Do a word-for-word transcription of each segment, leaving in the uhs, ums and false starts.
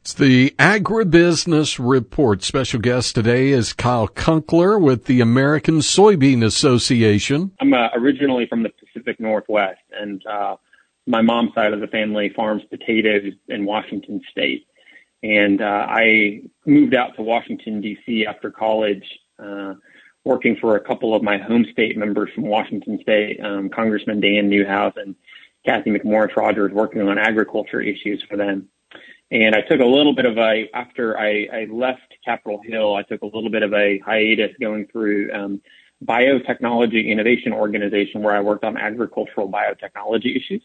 It's the Agribusiness Report. Special guest today is Kyle Kunkler with the American Soybean Association. I'm uh, originally from the Pacific Northwest, and uh, my mom's side of the family farms potatoes in Washington State. And uh, I moved out to Washington, D C after college, uh, working for a couple of my home state members from Washington State, um, Congressman Dan Newhouse and Kathy McMorris Rogers, working on agriculture issues for them. And I took a little bit of a, after I, I left Capitol Hill, I took a little bit of a hiatus going through um, Biotechnology Innovation Organization, where I worked on agricultural biotechnology issues.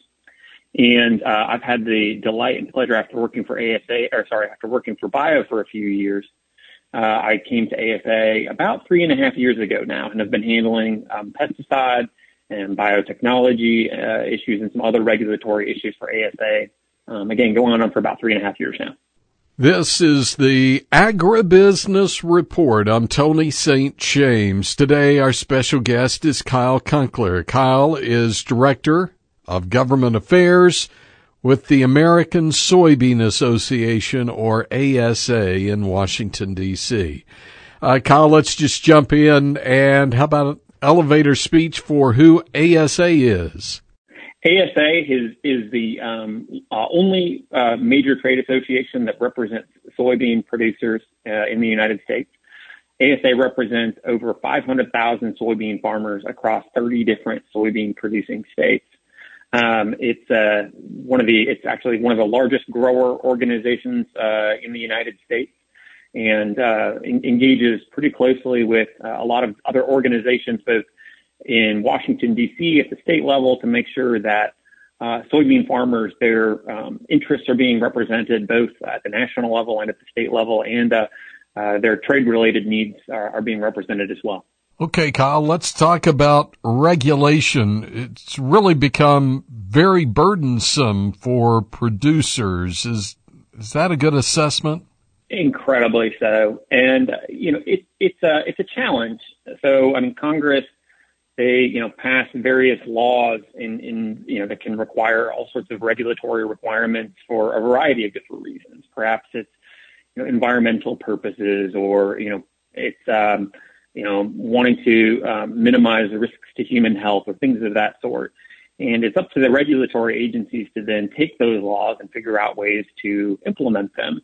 And uh, I've had the delight and pleasure after working for A S A, or sorry, after working for Bio for a few years. Uh, I came to A S A about three and a half years ago now, and have been handling um, pesticide and biotechnology uh, issues and some other regulatory issues for A S A. Um, again, going on for about three and a half years now. This is the Agribusiness Report. I'm Tony Saint James. Today, our special guest is Kyle Kunkler. Kyle is Director of Government Affairs with the American Soybean Association, or A S A, in Washington, D C. Uh, Kyle, let's just jump in. And how about an elevator speech for who A S A is? A S A is, is the um, uh, only uh, major trade association that represents soybean producers uh, in the United States. A S A represents over five hundred thousand soybean farmers across thirty different soybean producing states. Um, it's uh, one of the, it's actually one of the largest grower organizations uh, in the United States, and uh, en- engages pretty closely with uh, a lot of other organizations, both in Washington, D C at the state level, to make sure that uh, soybean farmers, their um, interests are being represented both at the national level and at the state level, and uh, uh, their trade-related needs are, are being represented as well. Okay, Kyle, let's talk about regulation. It's really become very burdensome for producers. Is is that a good assessment? Incredibly so. And, uh, you know, it, it's, a, it's a challenge. So, I mean, Congress, they, you know, pass various laws in, in, you know, that can require all sorts of regulatory requirements for a variety of different reasons. Perhaps it's, you know, environmental purposes, or, you know, it's, um, you know, wanting to um, minimize the risks to human health, or things of that sort. And it's up to the regulatory agencies to then take those laws and figure out ways to implement them.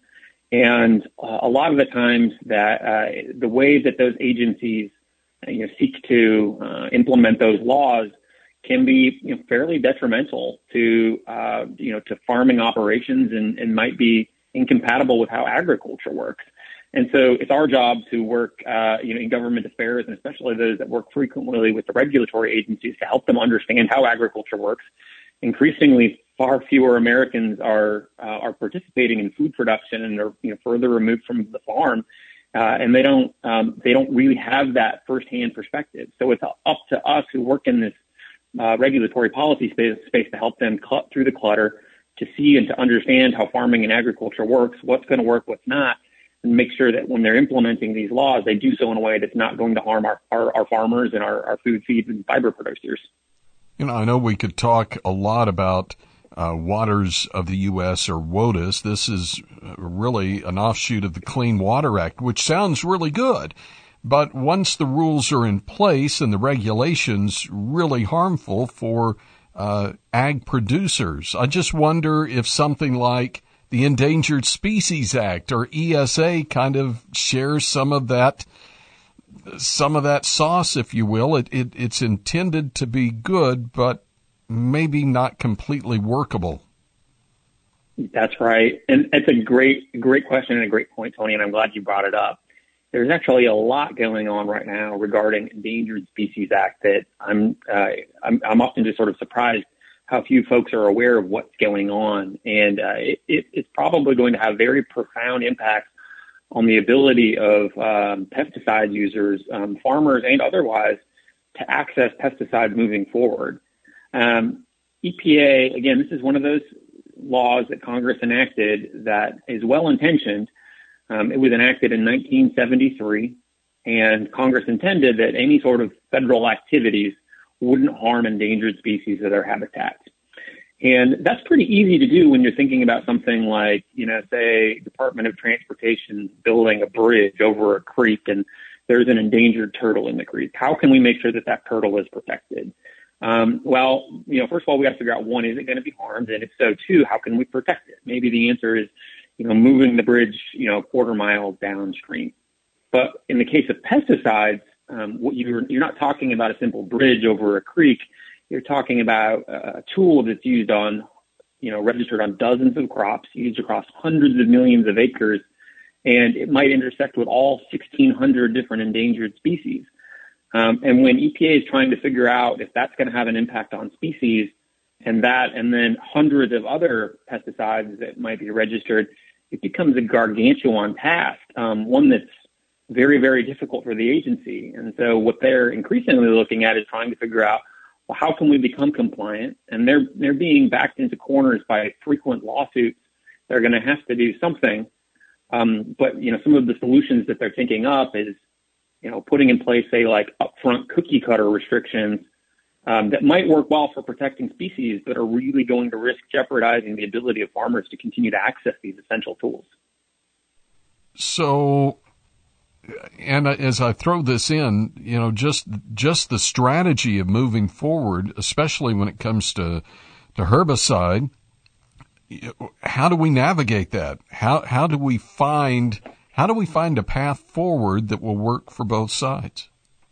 And uh, a lot of the times that uh, the way that those agencies you know, seek to uh, implement those laws can be you know, fairly detrimental to, uh, you know, to farming operations, and, and might be incompatible with how agriculture works. And so it's our job to work, uh, you know, in government affairs, and especially those that work frequently with the regulatory agencies, to help them understand how agriculture works. Increasingly, far fewer Americans are uh, are participating in food production, and are you know further removed from the farm. Uh, and they don't, um, they don't really have that firsthand perspective. So it's up to us who work in this uh, regulatory policy space, space to help them cut through the clutter, to see and to understand how farming and agriculture works, what's going to work, what's not, and make sure that when they're implementing these laws, they do so in a way that's not going to harm our, our, our farmers and our, our food, feed, and fiber producers. You know, I know we could talk a lot about Uh, Waters of the U S, or WOTUS. This is really an offshoot of the Clean Water Act, which sounds really good. But once the rules are in place and the regulations really harmful for uh, ag producers, I just wonder if something like the Endangered Species Act, or E S A, kind of shares some of that some of that sauce, if you will. It, it it's intended to be good, but maybe not completely workable. That's right. And it's a great, great question and a great point, Tony, and I'm glad you brought it up. There's actually a lot going on right now regarding Endangered Species Act that I'm, uh, I'm, I'm often just sort of surprised how few folks are aware of what's going on. And uh, it, it, it's probably going to have very profound impacts on the ability of um, pesticide users, um, farmers and otherwise, to access pesticides moving forward. Um, E P A, again, this is one of those laws that Congress enacted that is well-intentioned. Um, it was enacted in nineteen seventy-three, and Congress intended that any sort of federal activities wouldn't harm endangered species or their habitats. And that's pretty easy to do when you're thinking about something like, you know, say Department of Transportation building a bridge over a creek and there's an endangered turtle in the creek. How can we make sure that that turtle is protected? Um, well, you know, first of all, we got to figure out, one, is it going to be harmed? And if so, two, how can we protect it? Maybe the answer is, you know, moving the bridge, you know, a quarter mile downstream. But in the case of pesticides, um, what you're, you're not talking about a simple bridge over a creek. You're talking about a tool that's used on, you know, registered on dozens of crops, used across hundreds of millions of acres, and it might intersect with all sixteen hundred different endangered species. Um, and when E P A is trying to figure out if that's going to have an impact on species, and that, and then hundreds of other pesticides that might be registered, it becomes a gargantuan task, um, one that's very, very difficult for the agency. And so what they're increasingly looking at is trying to figure out, well, how can we become compliant? And they're they're being backed into corners by frequent lawsuits. They're going to have to do something. Um, but, you know, some of the solutions that they're thinking up is, you know, putting in place, say, like upfront cookie cutter restrictions um, that might work well for protecting species, but are really going to risk jeopardizing the ability of farmers to continue to access these essential tools. So, and as I throw this in, you know, just just the strategy of moving forward, especially when it comes to to herbicide, how do we navigate that? How how do we find how do we find a path forward that will work for both sides?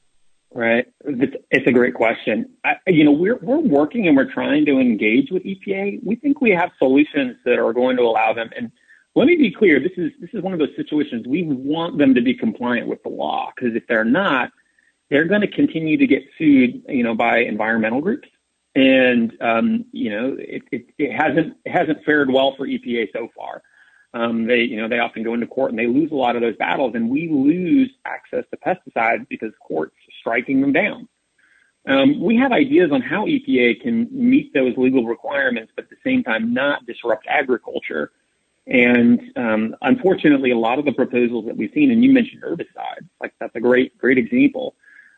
Right, it's, it's a great question. I, you know, we're we're working and we're trying to engage with E P A. We think we have solutions that are going to allow them. And let me be clear, this is this is one of those situations we want them to be compliant with the law, because if they're not, they're going to continue to get sued, you know, by environmental groups. And, um, you know, it, it, it hasn't it hasn't fared well for E P A so far. Um, they, you know, they often go into court and they lose a lot of those battles, and we lose access to pesticides because courts are striking them down. Um, we have ideas on how E P A can meet those legal requirements, but at the same time not disrupt agriculture. And um, unfortunately, a lot of the proposals that we've seen, and you mentioned herbicides, like that's a great, great example.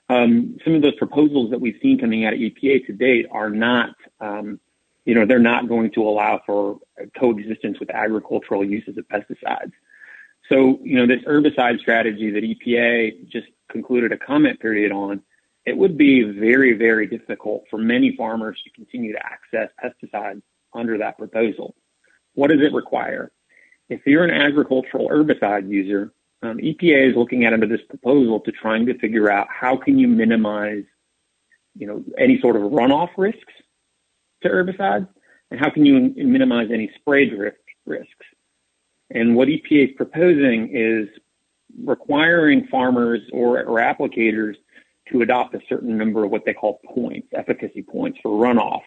Um, some of those proposals that we've seen coming out of E P A to date are not, um, you know, they're not going to allow for coexistence with agricultural uses of pesticides. So, you know, this herbicide strategy that E P A just concluded a comment period on, it would be very, very difficult for many farmers to continue to access pesticides under that proposal. What does it require? If you're an agricultural herbicide user, um, E P A is looking at under this proposal to trying to figure out how can you minimize, you know, any sort of runoff risks to herbicides, and how can you minimize any spray drift risks. And what E P A is proposing is requiring farmers or, or applicators to adopt a certain number of what they call points, efficacy points for runoff.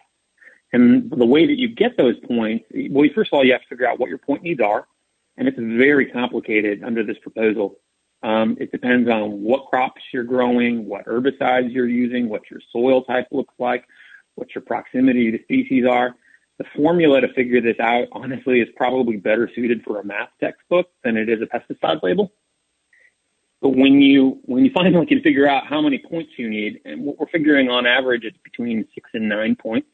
And the way that you get those points, well, first of all, you have to figure out what your point needs are. And it's very complicated under this proposal. Um, it depends on what crops you're growing, what herbicides you're using, what your soil type looks like, what your proximity to species are. The formula to figure this out, honestly, is probably better suited for a math textbook than it is a pesticide label. But when you when you finally can figure out how many points you need, and what we're figuring on average, it's between six and nine points.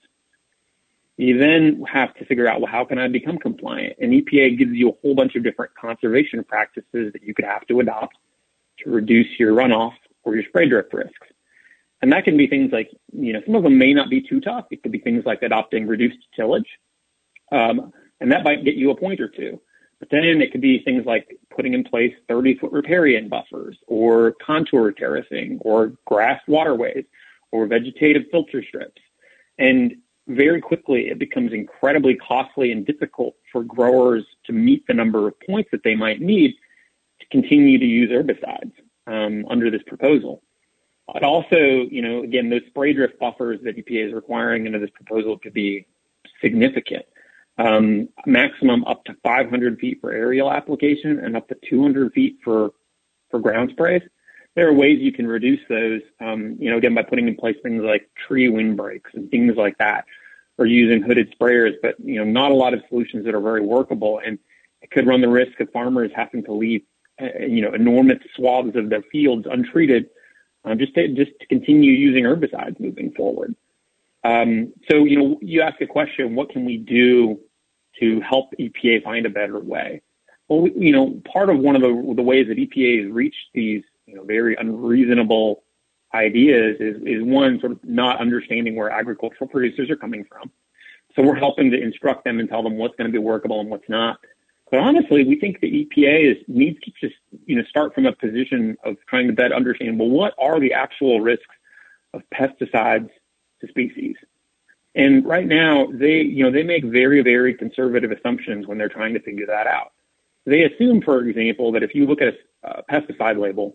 You then have to figure out, well, how can I become compliant? And E P A gives you a whole bunch of different conservation practices that you could have to adopt to reduce your runoff or your spray drift risks. And that can be things like, you know, some of them may not be too tough. It could be things like adopting reduced tillage. Um, and that might get you a point or two. But then it could be things like putting in place thirty-foot riparian buffers or contour terracing or grass waterways or vegetative filter strips. And very quickly, it becomes incredibly costly and difficult for growers to meet the number of points that they might need to continue to use herbicides um, under this proposal. But also, you know, again, those spray drift buffers that E P A is requiring under this proposal could be significant. Um, maximum up to five hundred feet for aerial application and up to two hundred feet for, for ground sprays. There are ways you can reduce those, um, you know, again, by putting in place things like tree windbreaks and things like that, or using hooded sprayers, but, you know, not a lot of solutions that are very workable. And it could run the risk of farmers having to leave, uh, you know, enormous swaths of their fields untreated, um, just to, just to continue using herbicides moving forward. Um, so, you know, you ask a question, what can we do to help E P A find a better way? Well, we, you know, part of one of the, the ways that E P A has reached these, you know, very unreasonable ideas is, is one, sort of not understanding where agricultural producers are coming from. So we're helping to instruct them and tell them what's going to be workable and what's not. But honestly, we think the E P A is, needs to just, you know, start from a position of trying to better understand, well, what are the actual risks of pesticides to species? And right now, they, you know, they make very, very conservative assumptions when they're trying to figure that out. They assume, for example, that if you look at a, a pesticide label,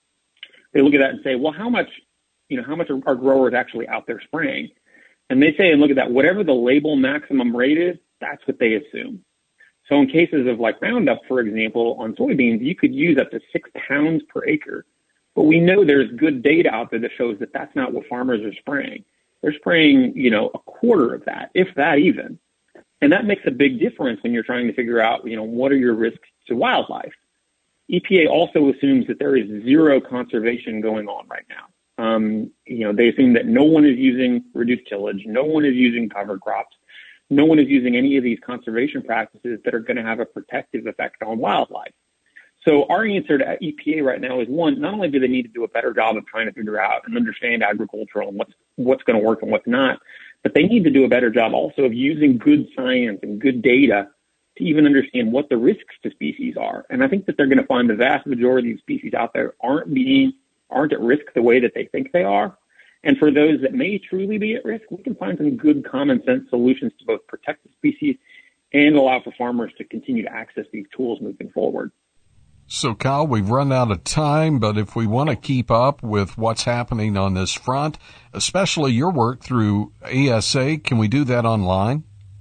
they look at that and say, well, how much, you know, how much are, are growers actually out there spraying? And they say, and look at that, whatever the label maximum rate is, that's what they assume. So in cases of like Roundup, for example, on soybeans, you could use up to six pounds per acre. But we know there's good data out there that shows that that's not what farmers are spraying. They're spraying, you know, a quarter of that, if that even. And that makes a big difference when you're trying to figure out, you know, what are your risks to wildlife? E P A also assumes that there is zero conservation going on right now. Um, you know, they assume that no one is using reduced tillage, no one is using cover crops, no one is using any of these conservation practices that are going to have a protective effect on wildlife. So our answer to E P A right now is, one, not only do they need to do a better job of trying to figure out and understand agricultural and what's what's going to work and what's not, but they need to do a better job also of using good science and good data to even understand what the risks to species are. And I think that they're going to find the vast majority of species out there aren't being aren't at risk the way that they think they are. And for those that may truly be at risk, we can find some good common sense solutions to both protect the species and allow for farmers to continue to access these tools moving forward. So, Kyle, we've run out of time, but if we want to keep up with what's happening on this front, especially your work through A S A, can we do that online?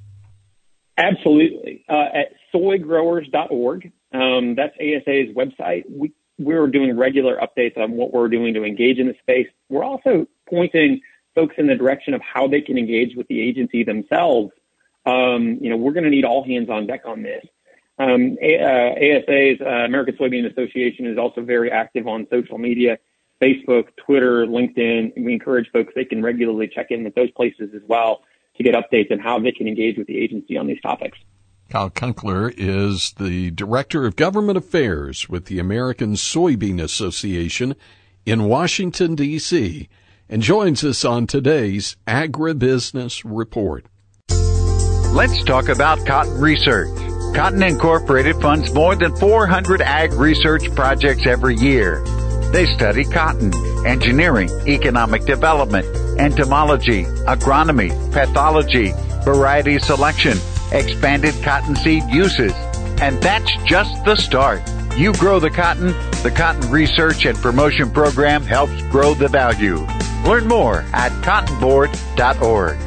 Absolutely. Uh, at soy growers dot org. Um, that's A S A's website. We, we're doing regular updates on what we're doing to engage in the space. We're also pointing folks in the direction of how they can engage with the agency themselves. Um, you know, we're going to need all hands on deck on this. Um, A, uh, A S A's uh, American Soybean Association is also very active on social media, Facebook, Twitter, LinkedIn. And we encourage folks, they can regularly check in with those places as well to get updates on how they can engage with the agency on these topics. Kyle Kunkler is the Director of Government Affairs with the American Soybean Association in Washington, D C, and joins us on today's Agribusiness Report. Let's talk about cotton research. Cotton Incorporated funds more than four hundred ag research projects every year. They study cotton, engineering, economic development, entomology, agronomy, pathology, variety selection, expanded cottonseed uses. And that's just the start. You grow the cotton, the Cotton Research and Promotion Program helps grow the value. Learn more at cotton board dot org.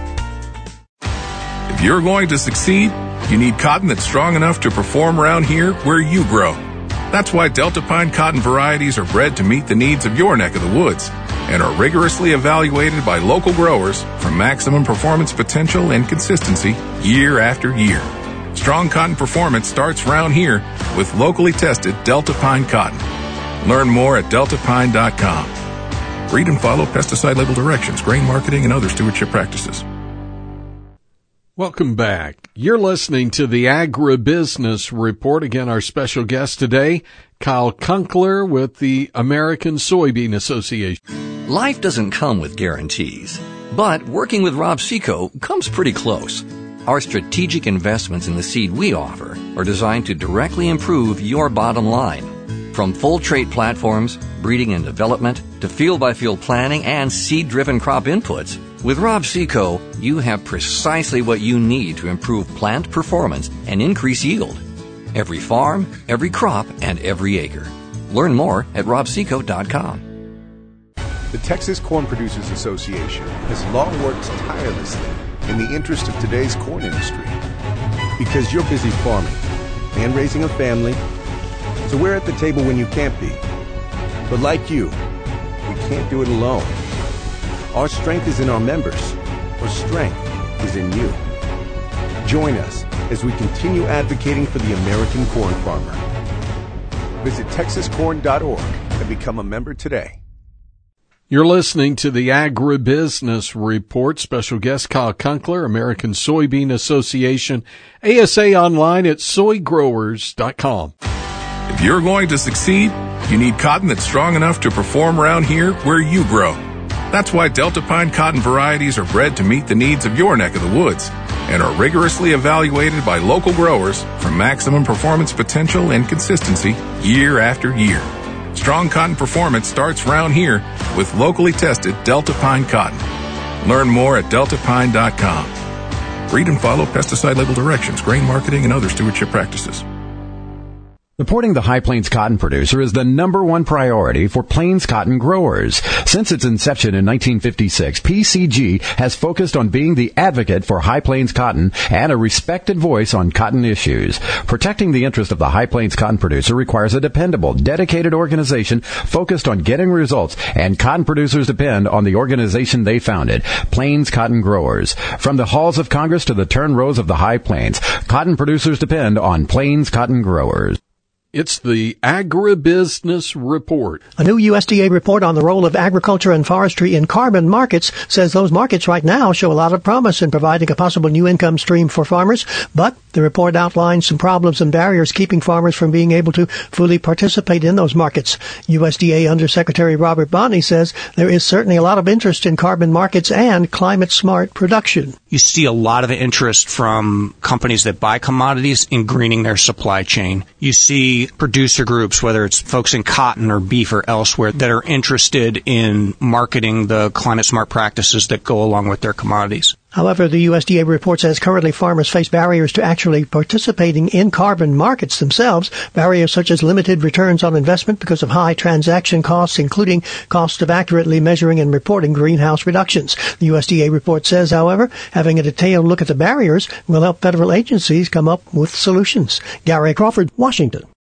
If you're going to succeed, you need cotton that's strong enough to perform around here where you grow. That's why Delta Pine cotton varieties are bred to meet the needs of your neck of the woods and are rigorously evaluated by local growers for maximum performance potential and consistency year after year. Strong cotton performance starts around here with locally tested Delta Pine cotton. Learn more at delta pine dot com. Read and follow pesticide label directions, grain marketing, and other stewardship practices. Welcome back. You're listening to the Agribusiness Report. Again, our special guest today, Kyle Kunkler with the American Soybean Association. Life doesn't come with guarantees, but working with Rob Seco comes pretty close. Our strategic investments in the seed we offer are designed to directly improve your bottom line. From full trait platforms, breeding and development, to field-by-field planning and seed-driven crop inputs, with Rob Seco, you have precisely what you need to improve plant performance and increase yield. Every farm, every crop, and every acre. Learn more at rob seco dot com. The Texas Corn Producers Association has long worked tirelessly in the interest of today's corn industry. Because you're busy farming and raising a family, so we're at the table when you can't be. But like you, we can't do it alone. Our strength is in our members. Our strength is in you. Join us as we continue advocating for the American corn farmer. Visit texas corn dot org and become a member today. You're listening to the Agribusiness Report. Special guest Kyle Kunkler, American Soybean Association, A S A online at soy growers dot com. If you're going to succeed, you need cotton that's strong enough to perform around here where you grow. That's why Delta Pine cotton varieties are bred to meet the needs of your neck of the woods and are rigorously evaluated by local growers for maximum performance potential and consistency year after year. Strong cotton performance starts round here with locally tested Delta Pine cotton. Learn more at delta pine dot com. Read and follow pesticide label directions, grain marketing, and other stewardship practices. Supporting the High Plains cotton producer is the number one priority for Plains cotton growers. Since its inception in nineteen fifty-six, P C G has focused on being the advocate for High Plains cotton and a respected voice on cotton issues. Protecting the interest of the High Plains cotton producer requires a dependable, dedicated organization focused on getting results, and cotton producers depend on the organization they founded, Plains Cotton Growers. From the halls of Congress to the turn rows of the High Plains, cotton producers depend on Plains Cotton Growers. It's the Agribusiness Report. A new U S D A report on the role of agriculture and forestry in carbon markets says those markets right now show a lot of promise in providing a possible new income stream for farmers, but the report outlines some problems and barriers keeping farmers from being able to fully participate in those markets. U S D A Undersecretary Robert Bonney says there is certainly a lot of interest in carbon markets and climate-smart production. You see a lot of interest from companies that buy commodities in greening their supply chain. You see producer groups, whether it's folks in cotton or beef or elsewhere, that are interested in marketing the climate-smart practices that go along with their commodities. However, the U S D A report says currently farmers face barriers to actually participating in carbon markets themselves, barriers such as limited returns on investment because of high transaction costs, including cost of accurately measuring and reporting greenhouse reductions. The U S D A report says, however, having a detailed look at the barriers will help federal agencies come up with solutions. Gary Crawford, Washington.